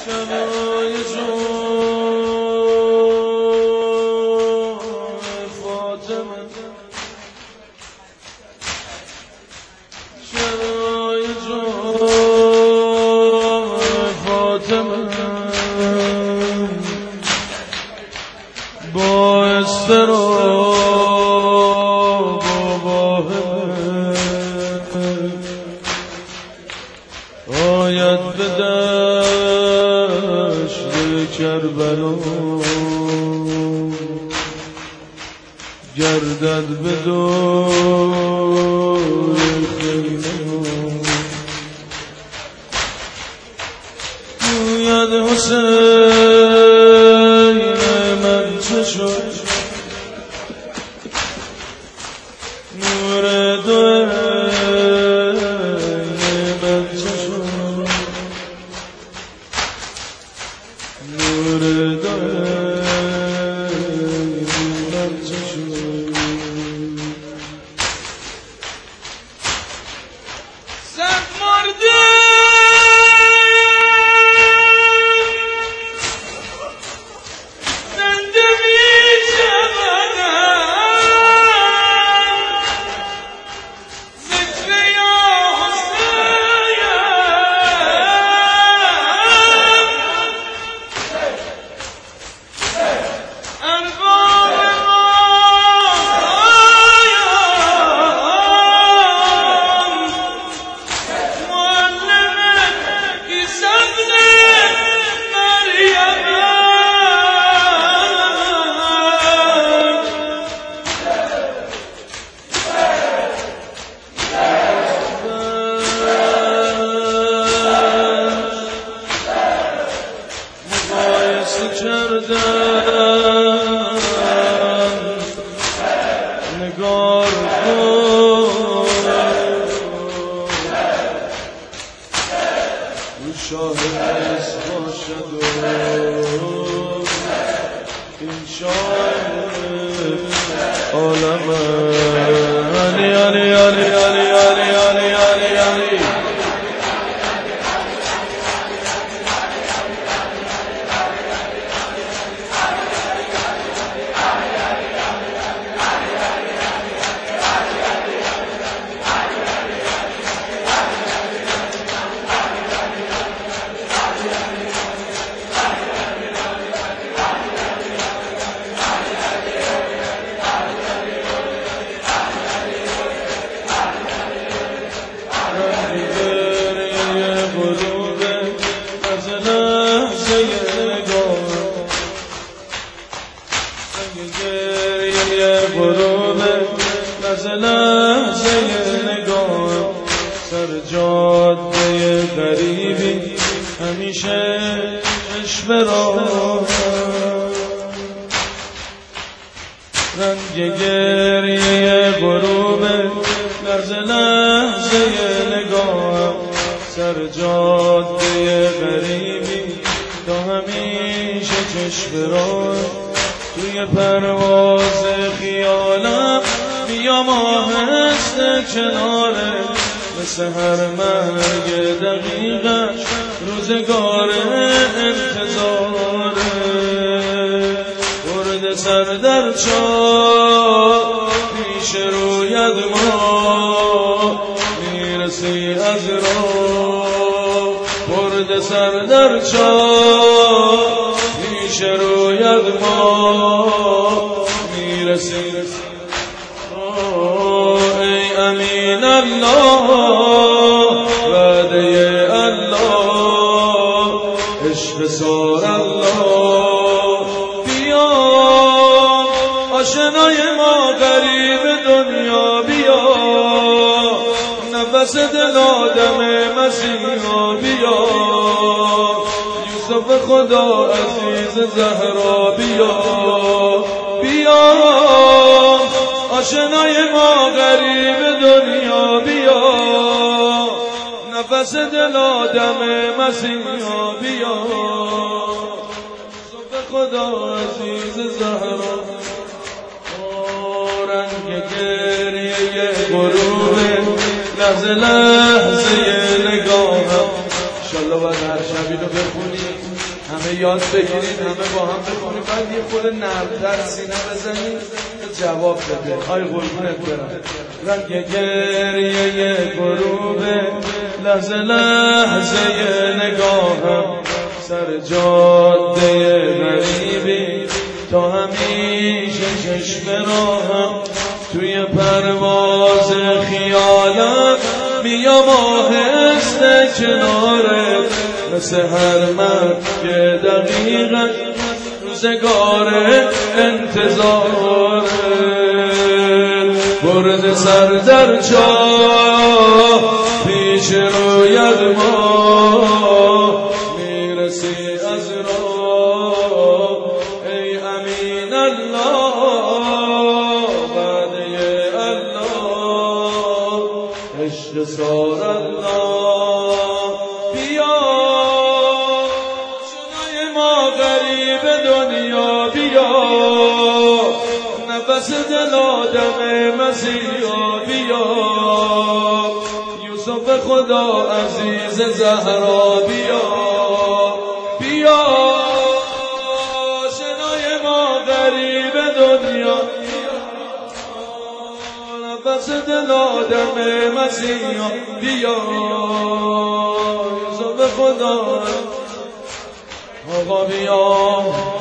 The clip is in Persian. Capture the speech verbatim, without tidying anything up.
شبای جون فاطمه شبای جون فاطمه با استراب و واهمه آید به دشت کربلا گردد به دور خیمه گوید حسین من چه شد نور دو من چه شد نور دو من چه شد سب مرده نگار کن شاهد باشد و این شاهد عالم علی علی علی علی علی علی علی علی لحظه نگاه سر جاده غریبی همیشه عشق راه رنگ گریه غروب لحظه لحظه نگاه سر جاده غریبی تا همیشه چشم راه توی پرواز خیالم بیام آهسته کناره مثل هر مرگ دقیقش روزگار انتظاره برد سر در چاه پیش روید ما میرسی از راه برد سر در چاه پیش روید ما میرسی ای امین الله وعده الله عشق سار الله بیا آشنای ما غریب دنیا بیا نفس دل آدم مسیحا بیا یوسف خدا عزیز زهرا بیا بیا آشنای ما غریب دنیا بیا نفس دل آدم مسیحا بیا صبح خدا عزیز زهرا رنگ گریه غروب لحظه لحظه نگاهم انشالله باید هر شب اینو بخونی همه یاد بگیرید، همه با هم بخونید، بعد یه خود نرم‌تر سینه بزنید جواب بده. آی قربونت برم. رنگ گریه غروب لحظه لحظه نگاهم سر جاده غریبی تا همیشه چشم راهم توی پرواز خیالم میام آهسته کناره مثل هر مرد که دقیقا روزگار انتظاره برد سر در چاه پیش رویت ما میرسی از راه ای امین الله وعده الله عشق سار الله بیا شنای ما غریب دنیا بیا نفس دل آدم مسیحا بیا یوسف خدا عزیز زهرا بیا بیا شنای ما غریب دنیا نفس دل آدم مسیحا بیا یوسف خدا آقا بیا